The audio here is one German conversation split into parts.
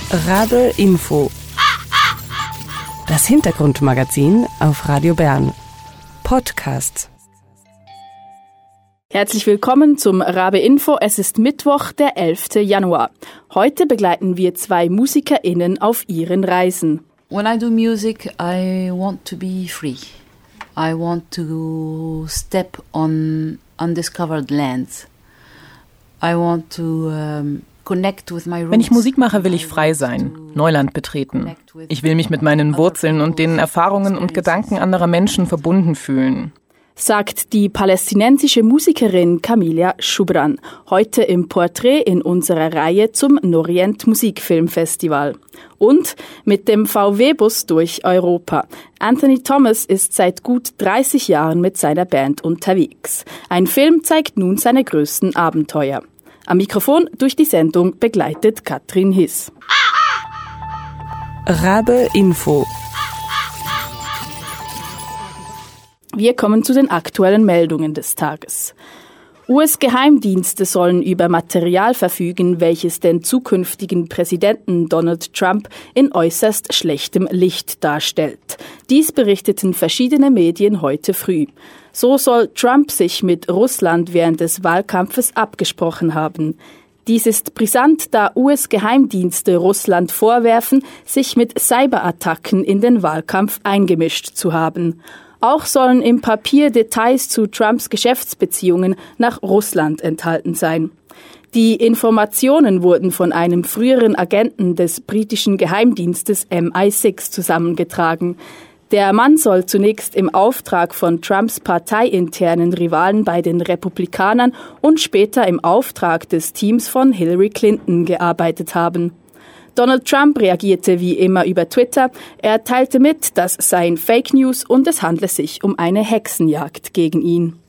Rabe Info. Das Hintergrundmagazin auf Radio Bern. Podcast. Herzlich willkommen zum Rabe Info. Es ist Mittwoch, der 11. Januar. Heute begleiten wir zwei MusikerInnen auf ihren Reisen. When I do music, I want to be free. I want to step on undiscovered lands. I want to connect with my roots. Wenn ich Musik mache, will ich frei sein, Neuland betreten. Ich will mich mit meinen Wurzeln und den Erfahrungen und Gedanken anderer Menschen verbunden fühlen, sagt die palästinensische Musikerin Camilla Schubran, heute im Porträt in unserer Reihe zum Norient Musikfilmfestival. Und mit dem VW-Bus durch Europa. Anthony Thomas ist seit gut 30 Jahren mit seiner Band unterwegs. Ein Film zeigt nun seine größten Abenteuer. Am Mikrofon durch die Sendung begleitet Katrin Hiss. Rabe Info. Wir kommen zu den aktuellen Meldungen des Tages. US-Geheimdienste sollen über Material verfügen, welches den zukünftigen Präsidenten Donald Trump in äußerst schlechtem Licht darstellt. Dies berichteten verschiedene Medien heute früh. So soll Trump sich mit Russland während des Wahlkampfes abgesprochen haben. Dies ist brisant, da US-Geheimdienste Russland vorwerfen, sich mit Cyberattacken in den Wahlkampf eingemischt zu haben. Auch sollen im Papier Details zu Trumps Geschäftsbeziehungen nach Russland enthalten sein. Die Informationen wurden von einem früheren Agenten des britischen Geheimdienstes MI6 zusammengetragen. Der Mann soll zunächst im Auftrag von Trumps parteiinternen Rivalen bei den Republikanern und später im Auftrag des Teams von Hillary Clinton gearbeitet haben. Donald Trump reagierte wie immer über Twitter. Er teilte mit, das seien Fake News und es handle sich um eine Hexenjagd gegen ihn.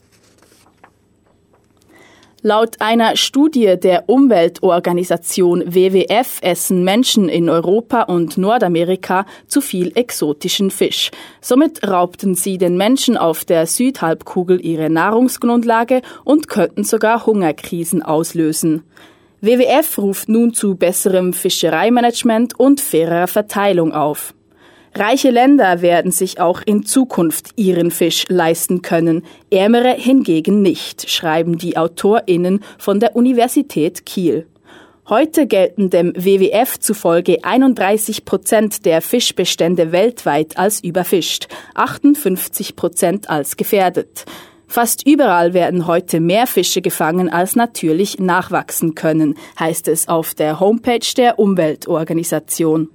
Laut einer Studie der Umweltorganisation WWF essen Menschen in Europa und Nordamerika zu viel exotischen Fisch. Somit raubten sie den Menschen auf der Südhalbkugel ihre Nahrungsgrundlage und könnten sogar Hungerkrisen auslösen. WWF ruft nun zu besserem Fischereimanagement und fairer Verteilung auf. Reiche Länder werden sich auch in Zukunft ihren Fisch leisten können, ärmere hingegen nicht, schreiben die AutorInnen von der Universität Kiel. Heute gelten dem WWF zufolge 31% der Fischbestände weltweit als überfischt, 58% als gefährdet. Fast überall werden heute mehr Fische gefangen, als natürlich nachwachsen können, heißt es auf der Homepage der Umweltorganisation.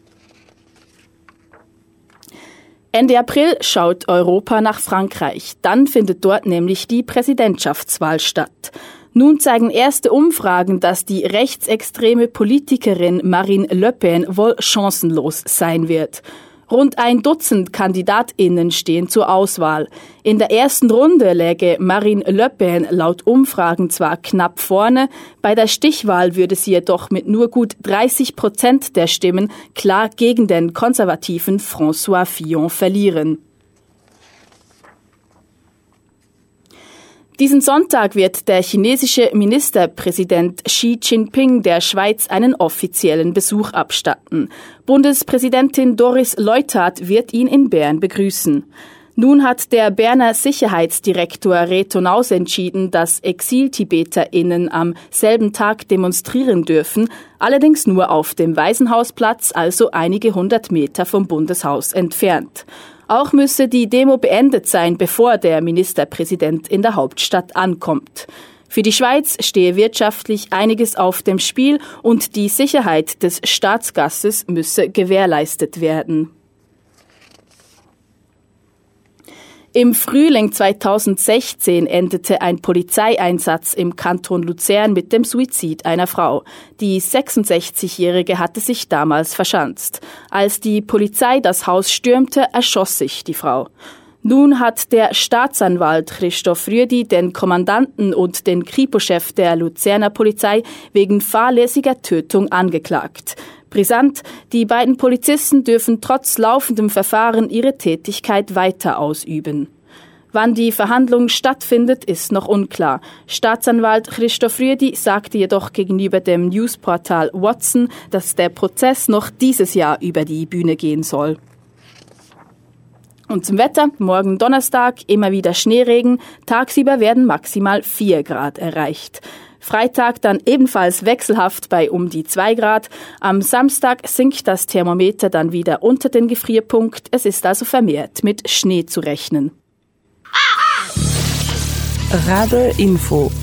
Ende April schaut Europa nach Frankreich. Dann findet dort nämlich die Präsidentschaftswahl statt. Nun zeigen erste Umfragen, dass die rechtsextreme Politikerin Marine Le Pen wohl chancenlos sein wird. Rund 1 Dutzend KandidatInnen stehen zur Auswahl. In der ersten Runde läge Marine Le Pen laut Umfragen zwar knapp vorne, bei der Stichwahl würde sie jedoch mit nur gut 30% der Stimmen klar gegen den konservativen François Fillon verlieren. Diesen Sonntag wird der chinesische Ministerpräsident Xi Jinping der Schweiz einen offiziellen Besuch abstatten. Bundespräsidentin Doris Leuthard wird ihn in Bern begrüßen. Nun hat der Berner Sicherheitsdirektor Reto Naus entschieden, dass Exil-TibeterInnen am selben Tag demonstrieren dürfen, allerdings nur auf dem Waisenhausplatz, also einige 100 Meter vom Bundeshaus entfernt. Auch müsse die Demo beendet sein, bevor der Ministerpräsident in der Hauptstadt ankommt. Für die Schweiz stehe wirtschaftlich einiges auf dem Spiel und die Sicherheit des Staatsgastes müsse gewährleistet werden. Im Frühling 2016 endete ein Polizeieinsatz im Kanton Luzern mit dem Suizid einer Frau. Die 66-Jährige hatte sich damals verschanzt. Als die Polizei das Haus stürmte, erschoss sich die Frau. Nun hat der Staatsanwalt Christoph Rüedi den Kommandanten und den Kripo-Chef der Luzerner Polizei wegen fahrlässiger Tötung angeklagt. Brisant, die beiden Polizisten dürfen trotz laufendem Verfahren ihre Tätigkeit weiter ausüben. Wann die Verhandlung stattfindet, ist noch unklar. Staatsanwalt Christoph Rüedi sagte jedoch gegenüber dem Newsportal Watson, dass der Prozess noch dieses Jahr über die Bühne gehen soll. Und zum Wetter, morgen Donnerstag, immer wieder Schneeregen, tagsüber werden maximal 4 Grad erreicht. Freitag dann ebenfalls wechselhaft bei um die 2 Grad. Am Samstag sinkt das Thermometer dann wieder unter den Gefrierpunkt. Es ist also vermehrt mit Schnee zu rechnen. Rabe Info.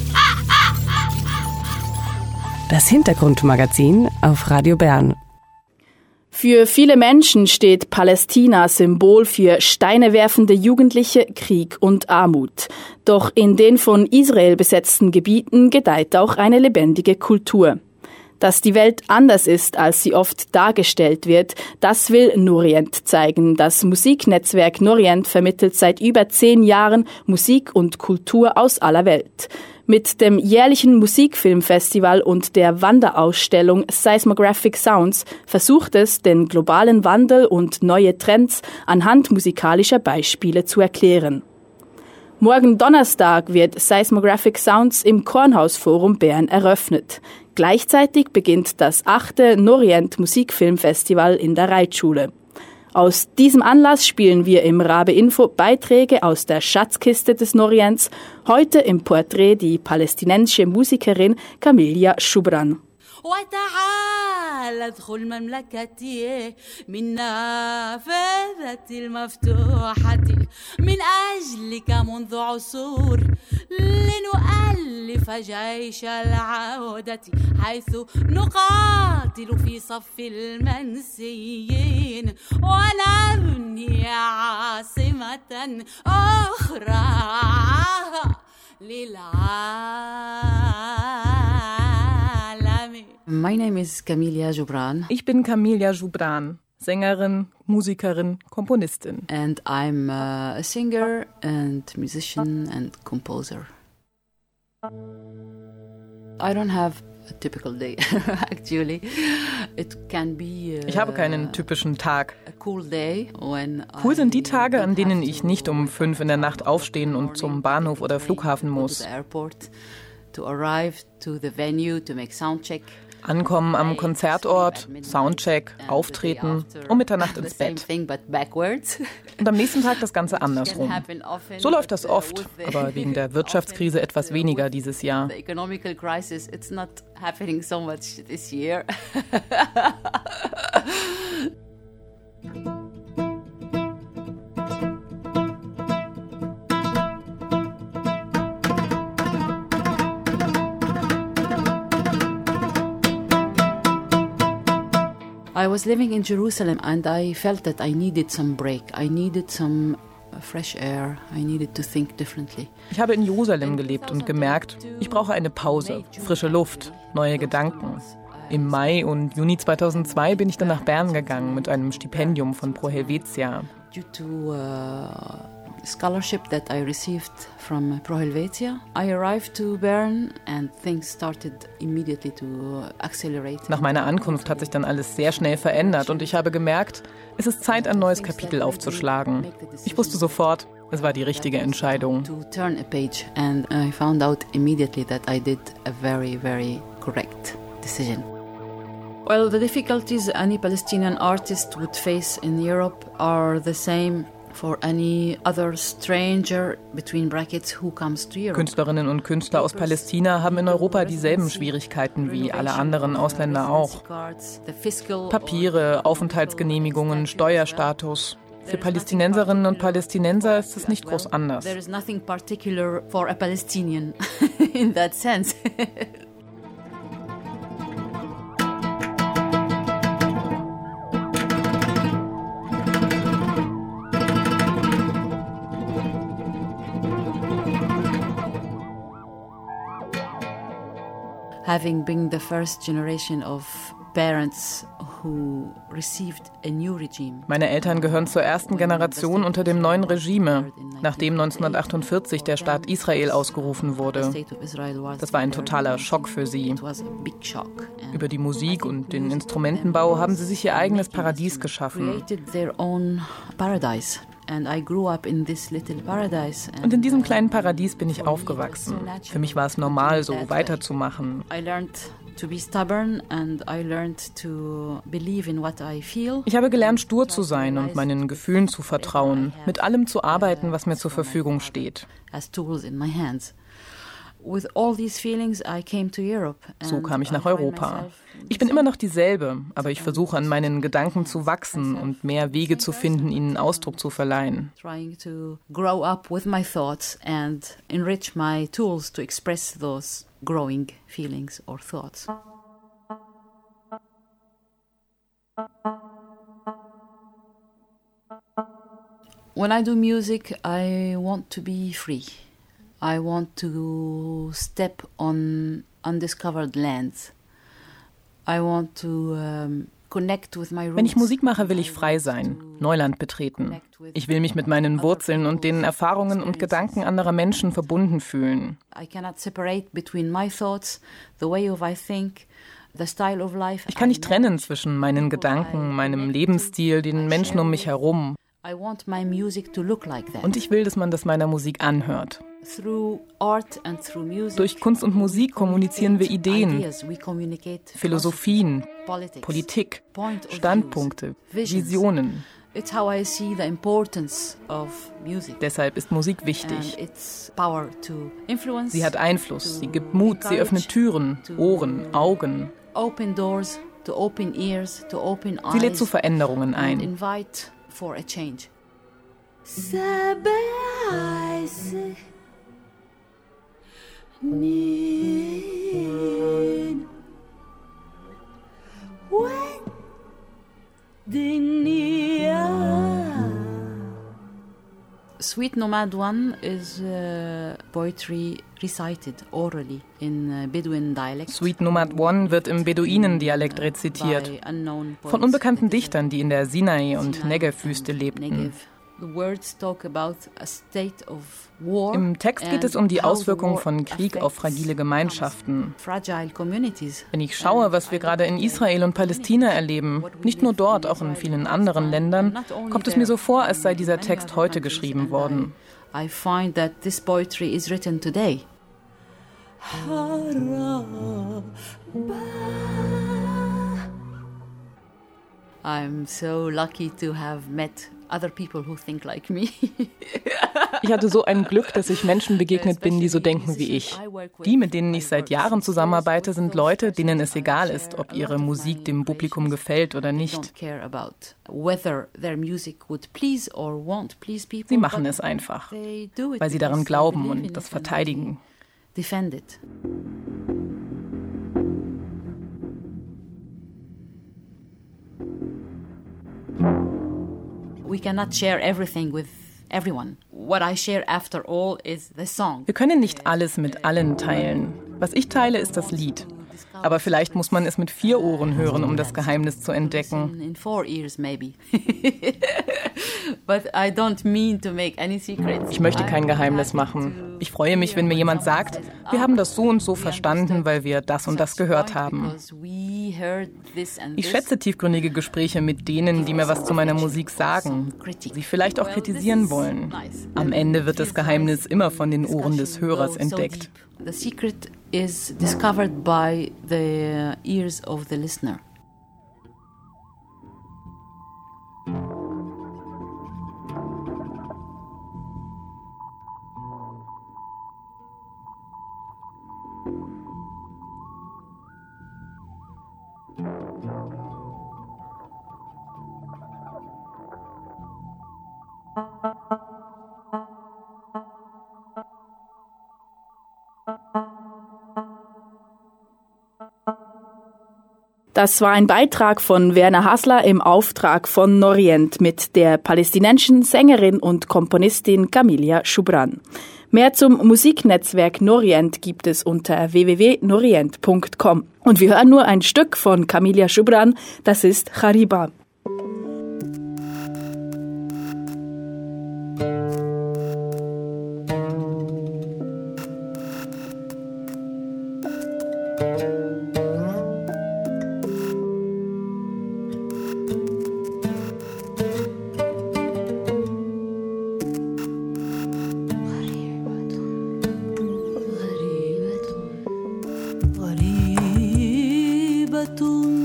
Das Hintergrundmagazin auf Radio Bern. Für viele Menschen steht Palästina Symbol für steinewerfende Jugendliche, Krieg und Armut. Doch in den von Israel besetzten Gebieten gedeiht auch eine lebendige Kultur. Dass die Welt anders ist, als sie oft dargestellt wird, das will Norient zeigen. Das Musiknetzwerk Norient vermittelt seit über 10 Jahren Musik und Kultur aus aller Welt. Mit dem jährlichen Musikfilmfestival und der Wanderausstellung Seismographic Sounds versucht es, den globalen Wandel und neue Trends anhand musikalischer Beispiele zu erklären. Morgen Donnerstag wird Seismographic Sounds im Kornhausforum Bern eröffnet. Gleichzeitig beginnt das 8. Norient Musikfilmfestival in der Reitschule. Aus diesem Anlass spielen wir im Rabe Info Beiträge aus der Schatzkiste des Norients. Heute im Porträt die palästinensische Musikerin Camilla Schubran. وتعال ادخل مملكتي من نافذة المفتوحة من أجلك منذ عصور لنؤلف جيش العودة حيث نقاتل في صف المنسيين ونبني عاصمة أخرى My name is Camilla Joubran. Ich bin Camilla Joubran, Sängerin, Musikerin, Komponistin. And I'm a singer and musician and composer. I don't have a typical day, actually. It can be Ich habe keinen typischen Tag. a cool day when Cool sind die Tage, an denen ich nicht um 5 in der Nacht aufstehen und zum Bahnhof oder Flughafen muss. To arrive to the venue to make soundcheck. Ankommen am Konzertort, Soundcheck, auftreten, um Mitternacht ins Bett. Und am nächsten Tag das Ganze andersrum. So läuft das oft, aber wegen der Wirtschaftskrise etwas weniger dieses Jahr. I was living in Jerusalem and I felt that I needed some break. I needed some fresh air. I needed to think differently. Ich habe in Jerusalem gelebt und gemerkt, ich brauche eine Pause, frische Luft, neue Gedanken. Im Mai und Juni 2002 bin ich dann nach Bern gegangen mit einem Stipendium von Pro Helvetia. Due to scholarship that I received from Pro Helvetia, I arrived to Bern and things started immediately to accelerate. Nach meiner Ankunft hat sich dann alles sehr schnell verändert und ich habe gemerkt, es ist Zeit, ein neues Kapitel aufzuschlagen. Ich wusste sofort, es war die richtige Entscheidung. To turn a page and I found out immediately that I did a very, very correct decision. Well, the difficulties any Palestinian artist would face in Europe are the same for any other stranger between brackets who comes to Europe. Künstlerinnen und Künstler aus Palästina haben in Europa dieselben Schwierigkeiten wie alle anderen Ausländer auch. Papiere, Aufenthaltsgenehmigungen, Steuerstatus. Für Palästinenserinnen und Palästinenser ist es nicht groß anders. There is nothing particular for a Palestinian in that sense. Having been the first generation of parents who received a new regime. Meine Eltern gehören zur ersten Generation unter dem neuen Regime, nachdem 1948 der Staat Israel ausgerufen wurde. Das war ein totaler Schock für sie. Über die Musik und den Instrumentenbau haben sie sich ihr eigenes Paradies geschaffen. Und in diesem kleinen Paradies bin ich aufgewachsen. Für mich war es normal, so weiterzumachen. Ich habe gelernt, stur zu sein und meinen Gefühlen zu vertrauen, mit allem zu arbeiten, was mir zur Verfügung steht. So kam ich nach Europa. Ich bin immer noch dieselbe, aber ich versuche an meinen Gedanken zu wachsen und mehr Wege zu finden, ihnen Ausdruck zu verleihen. Trying to grow up with my thoughts and enrich my tools to express those growing feelings or thoughts. When I do music, I want to be free. I want to step on undiscovered lands. I want to connect with my roots. Wenn ich Musik mache, will ich frei sein, Neuland betreten. Ich will mich mit meinen Wurzeln und den Erfahrungen und Gedanken anderer Menschen verbunden fühlen. I cannot separate between my thoughts, the way of I think, the style of life. Ich kann nicht trennen zwischen meinen Gedanken, meinem Lebensstil, den Menschen um mich herum. I want my music to look like that. Und ich will, dass man das meiner Musik anhört. Through art and through music, durch Kunst und Musik kommunizieren wir Ideen, Philosophien, Politik, Standpunkte, Visionen. It's how I see the importance of music. Deshalb ist Musik wichtig. And its power to influence, sie hat Einfluss, sie gibt Mut, sie öffnet Türen, Ohren, Augen. Open doors, to open ears, to open eyes, sie lädt zu Veränderungen ein. Invite for a change. Sweet Nomad One is poetry recited orally in Bedouin dialect. Sweet Nomad One wird im Beduinendialekt rezitiert, von unbekannten Dichtern, die in der Sinai- und Negev-Wüste lebten. Im Text geht es um die Auswirkungen von Krieg auf fragile Gemeinschaften. Wenn ich schaue, was wir gerade in Israel und Palästina erleben, nicht nur dort, auch in vielen anderen Ländern, kommt es mir so vor, als sei dieser Text heute geschrieben worden. I find that this poetry is written today. I'm so lucky to have met other people who think like me. Ich hatte so ein Glück, dass ich Menschen begegnet bin, die so denken wie ich. Die, mit denen ich seit Jahren zusammenarbeite, sind Leute, denen es egal ist, ob ihre Musik dem Publikum gefällt oder nicht. Sie machen es einfach, weil sie daran glauben und das verteidigen. Defend it. We cannot share everything with everyone. What I share after all is the song. Wir können nicht alles mit allen teilen. Was ich teile, ist das Lied. Aber vielleicht muss man es mit 4 Ohren hören, um das Geheimnis zu entdecken. In 4 ears maybe. But I don't mean to make any secrets. Ich möchte kein Geheimnis machen. Ich freue mich, wenn mir jemand sagt, wir haben das so und so verstanden, weil wir das und das gehört haben. Ich schätze tiefgründige Gespräche mit denen, die mir was zu meiner Musik sagen, sie vielleicht auch kritisieren wollen. Am Ende wird das Geheimnis immer von den Ohren des Hörers entdeckt. The secret is discovered by the ears of the listener. Das war ein Beitrag von Werner Hasler im Auftrag von Norient mit der palästinensischen Sängerin und Komponistin Kamilia Shubran. Mehr zum Musiknetzwerk Norient gibt es unter www.norient.com. Und wir hören nur ein Stück von Kamilia Shubran, das ist Khariba.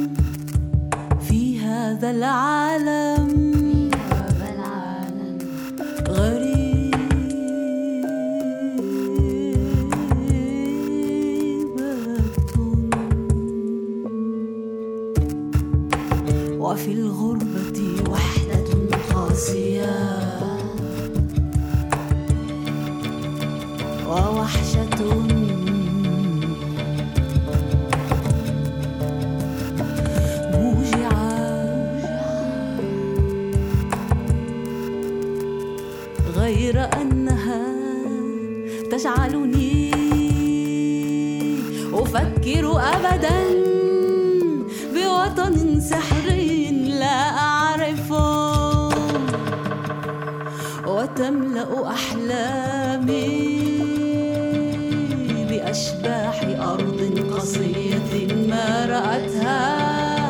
في هذا العالم وفي الغربة وحدة قاسية ووحشة موجعة غير أنها تجعلني أفكر أبداً بوطن سحري لا أعرفه وتملأ أحلامي بأشباح أرض قصية ما رأتها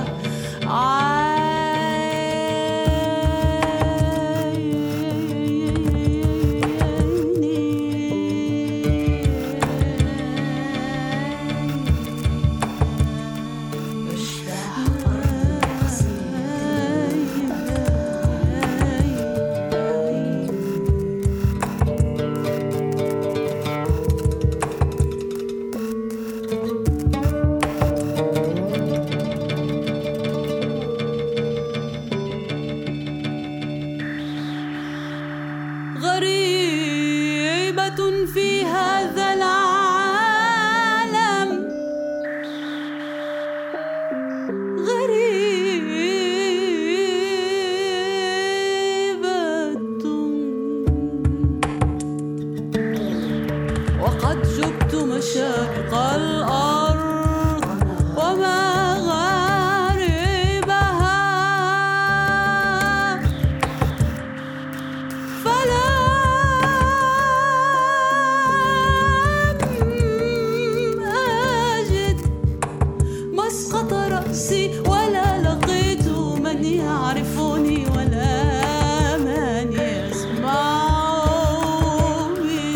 غريبة في هذا العالم غريبة وقد جبت مشارق الأرض ومغاربها مسقط رأسي ولا لقيت من يعرفني ولا من يسمعني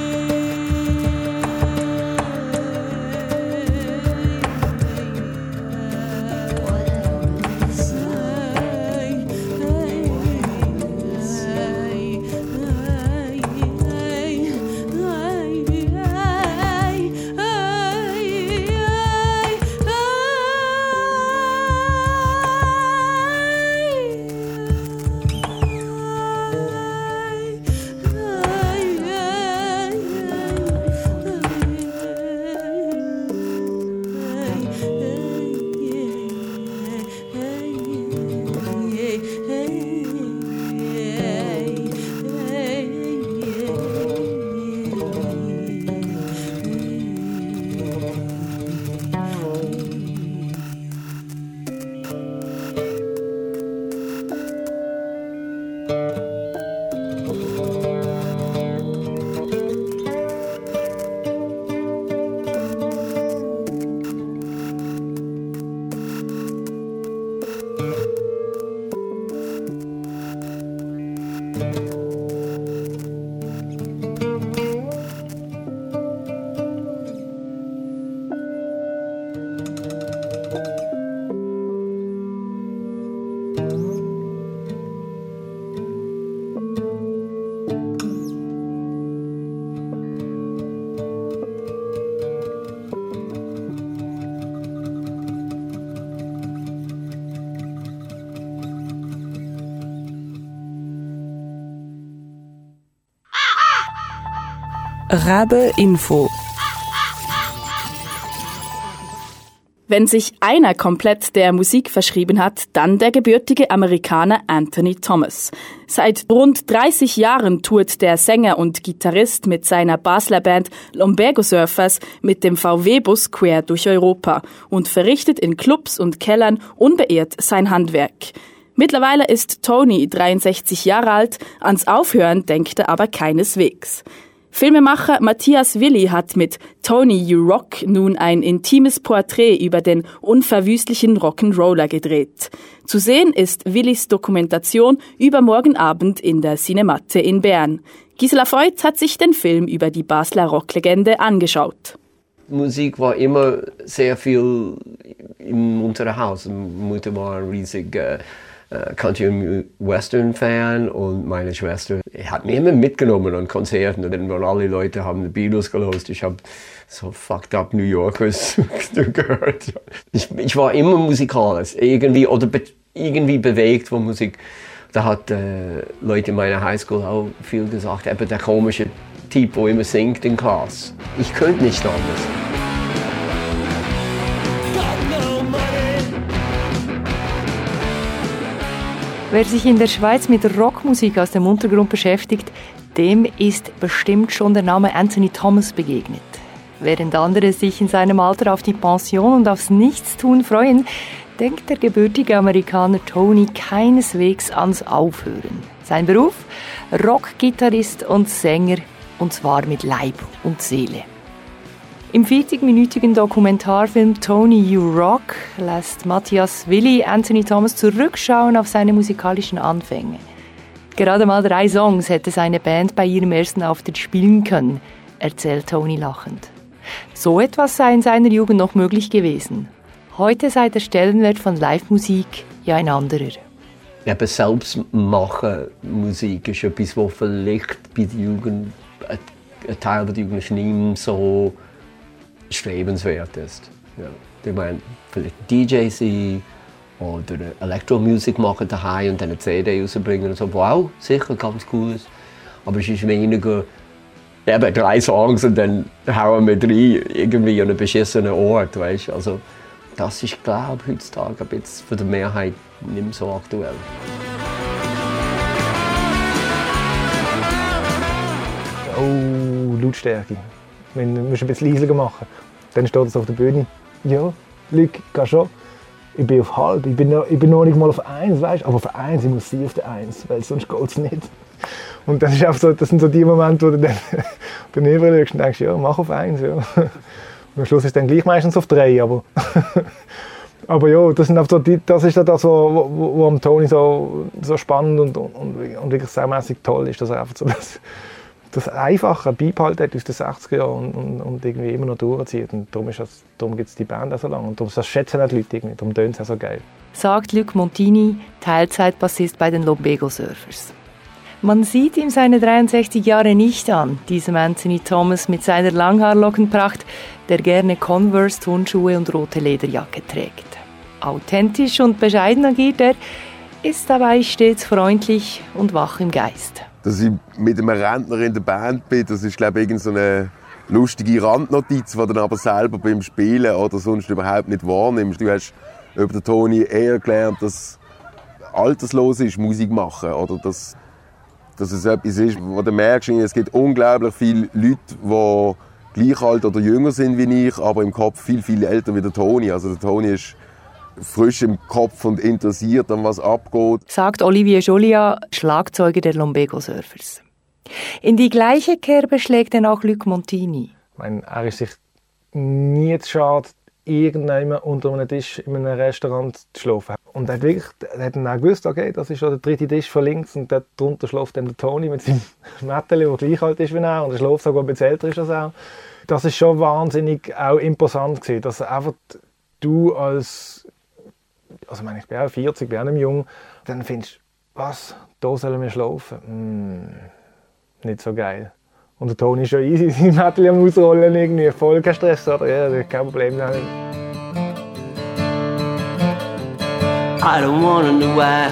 Rabe Info. Wenn sich einer komplett der Musik verschrieben hat, dann der gebürtige Amerikaner Anthony Thomas. Seit rund 30 Jahren tourt der Sänger und Gitarrist mit seiner Basler Band Lumbago Surfers mit dem VW-Bus quer durch Europa und verrichtet in Clubs und Kellern unbeirrt sein Handwerk. Mittlerweile ist Tony 63 Jahre alt, ans Aufhören denkt er aber keineswegs. Filmemacher Matthias Willi hat mit Tony You Rock nun ein intimes Porträt über den unverwüstlichen Rock'n'Roller gedreht. Zu sehen ist Willis Dokumentation übermorgen Abend in der Cinematte in Bern. Gisela Voigt hat sich den Film über die Basler Rocklegende angeschaut. Musik war immer sehr viel in unserem Haus. Mutter war ein riesiger Country- und Western-Fan und meine Schwester hat mich immer mitgenommen an Konzerten. Und dann waren alle Leute haben die Beatles gehört. Ich habe so fucked up New Yorkers gehört. Ich war immer musikalisch, irgendwie bewegt von Musik. Da hat Leute in meiner Highschool auch viel gesagt, eben der komische Typ, der immer singt in Klasse. Ich könnte nicht anders. Wer sich in der Schweiz mit Rockmusik aus dem Untergrund beschäftigt, dem ist bestimmt schon der Name Anthony Thomas begegnet. Während andere sich in seinem Alter auf die Pension und aufs Nichtstun freuen, denkt der gebürtige Amerikaner Tony keineswegs ans Aufhören. Sein Beruf? Rockgitarrist und Sänger, und zwar mit Leib und Seele. Im 40-minütigen Dokumentarfilm Tony You Rock lässt Matthias Willi Anthony Thomas zurückschauen auf seine musikalischen Anfänge. Gerade mal 3 Songs hätte seine Band bei ihrem ersten Auftritt spielen können, erzählt Tony lachend. So etwas sei in seiner Jugend noch möglich gewesen. Heute sei der Stellenwert von Live-Musik ja ein anderer. Eben selbst machen Musik ist etwas, was vielleicht bei der Jugend, ein Teil der Jugend nicht so strebenswert ist. Ja. Ich meine, vielleicht DJ sein oder Elektromusik machen daheim und dann eine CD rausbringen und so. Wow, sicher ganz cool. Aber es ist weniger eben 3 Songs und dann hauen wir 3 irgendwie an einen beschissenen Ort, weißt? Also das ist, glaube ich, heutzutage ein bisschen für die Mehrheit nicht mehr so aktuell. Oh, Lautstärke. Wir müssen ein bisschen leiser machen. Dann steht es auf der Bühne. Ja, Luc, geh schon. Ich bin auf halb, ich bin noch nicht mal auf 1, weißt? Aber auf 1, ich muss sie auf der 1, weil sonst geht es nicht. Und das sind so die Momente, wo du dann daneben schaust und denkst, ja, mach auf 1. Ja. Und am Schluss ist es dann gleich meistens auf 3, aber ja, das ist das, was am Tony so spannend und wirklich sehr mäßig toll ist, dass er einfach so das Einfache beibehalten hat aus den 60er Jahren und irgendwie immer noch durchzieht. Und darum gibt es die Band auch so lange. Und das schätzen auch die Leute irgendwie. Darum tönt es auch so geil. Sagt Luc Montini, Teilzeitbassist bei den Lumbago Surfers. Man sieht ihm seine 63 Jahre nicht an, diesem Anthony Thomas mit seiner Langhaarlockenpracht, der gerne Converse, Turnschuhe und rote Lederjacke trägt. Authentisch und bescheiden agiert er, ist dabei stets freundlich und wach im Geist. Dass ich mit einem Rentner in der Band bin, das ist, glaube ich, so eine lustige Randnotiz, die du dann aber selber beim Spielen oder sonst überhaupt nicht wahrnimmst. Du hast über den Tony eher gelernt, dass alterslos ist, Musik machen. Oder dass es etwas ist, wo du merkst, es gibt unglaublich viele Leute, die gleich alt oder jünger sind wie ich, aber im Kopf viel, viel älter wie der Tony. Also der Tony ist frisch im Kopf und interessiert an was abgeht. Sagt Olivier Jolia, Schlagzeuger der Lumbago Surfers. In die gleiche Kerbe schlägt dann auch Luc Montini. Ich meine, er ist sich nie zu schade, irgendjemand unter einem Tisch in einem Restaurant zu schlafen. Und er hat dann auch gewusst, okay, das ist schon der 3. Tisch von links und darunter schläft dann der Tony mit seinem Mätteli, der gleich alt ist wie er und der schläft sogar ein bisschen älter ist als er. Das ist schon wahnsinnig auch imposant gewesen, dass einfach du ich bin auch 40, bin auch nicht jung, dann findest du, was, da sollen wir schlafen? Nicht so geil. Und der Toni ist schon easy, sein Mädchen am Ausrollen, irgendwie voll kein Stress, oder? Ja, kein Problem. I don't wanna know why.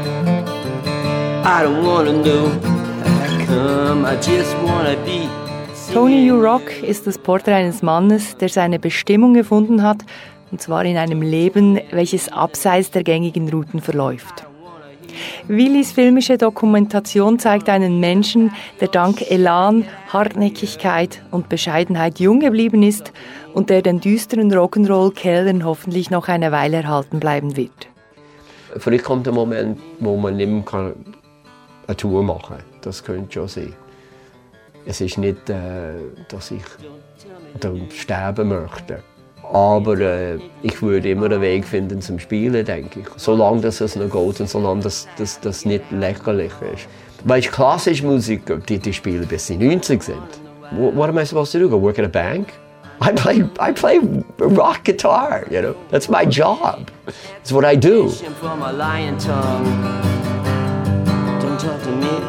I don't wanna know how come. I just wanna be. Tony You Rock ist das Porträt eines Mannes, der seine Bestimmung gefunden hat, und zwar in einem Leben, welches abseits der gängigen Routen verläuft. Willis filmische Dokumentation zeigt einen Menschen, der dank Elan, Hartnäckigkeit und Bescheidenheit jung geblieben ist und der den düsteren Rock'n'Roll-Kellern hoffentlich noch eine Weile erhalten bleiben wird. Vielleicht kommt der Moment, wo man nicht mehr eine Tour machen kann. Das könnte schon sein. Es ist nicht, dass ich sterben möchte. Aber ich würde immer einen Weg finden zum Spielen, denke ich. Solange das noch geht und solange das nicht lächerlich ist. Weil klassische Musiker, die spielen bis sie 90 sind. What am I supposed to do? Go work at a bank? I play rock guitar, you know. That's my job. It's what I do. For my lying tongue. Don't talk to me.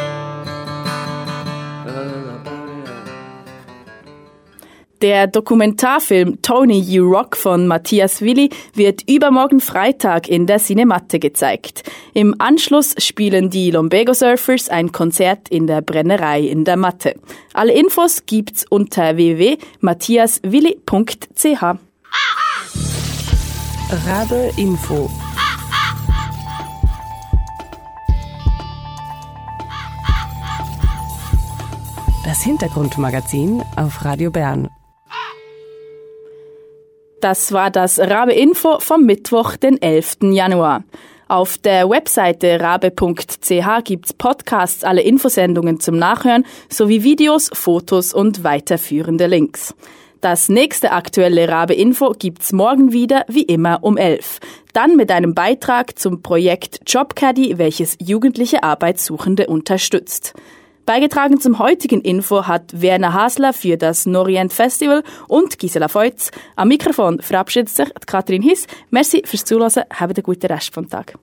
Der Dokumentarfilm Tony You Rock von Matthias Willi wird übermorgen Freitag in der Cinematte gezeigt. Im Anschluss spielen die Lumbago Surfers ein Konzert in der Brennerei in der Matte. Alle Infos gibt's unter www.matthiaswilli.ch. Rabe Info. Das Hintergrundmagazin auf Radio Bern. Das war das Rabe Info vom Mittwoch, den 11. Januar. Auf der Webseite rabe.ch gibt's Podcasts, alle Infosendungen zum Nachhören sowie Videos, Fotos und weiterführende Links. Das nächste aktuelle Rabe Info gibt's morgen wieder, wie immer um 11. Dann mit einem Beitrag zum Projekt Jobcaddy, welches jugendliche Arbeitssuchende unterstützt. Beigetragen zum heutigen Info hat Werner Hasler für das Norient Festival und Gisela Feutz. Am Mikrofon verabschiedet sich Katrin Hiss. Merci fürs Zuhören. Habt einen guten Rest vom Tag.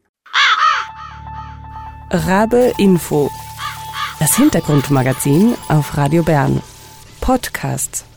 Rabe Info. Das Hintergrundmagazin auf Radio Bern. Podcasts.